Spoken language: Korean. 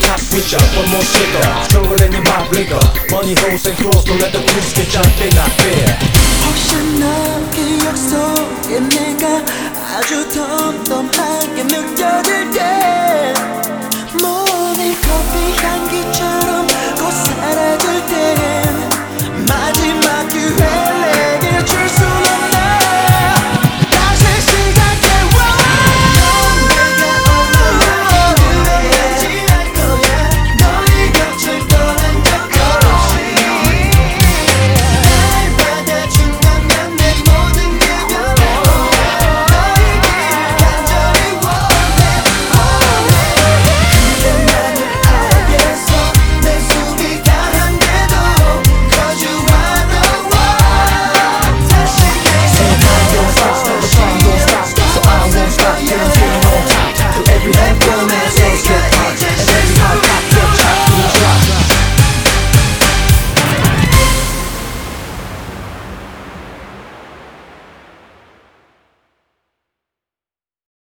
hot switch up, one more shaker. Stronger than your mob liquor. Money holes and cross, don't let the crews get your thing not fair. 혹시 너 기억 속에 내가 아주 덤덤하게 느껴질 때 모닝 커피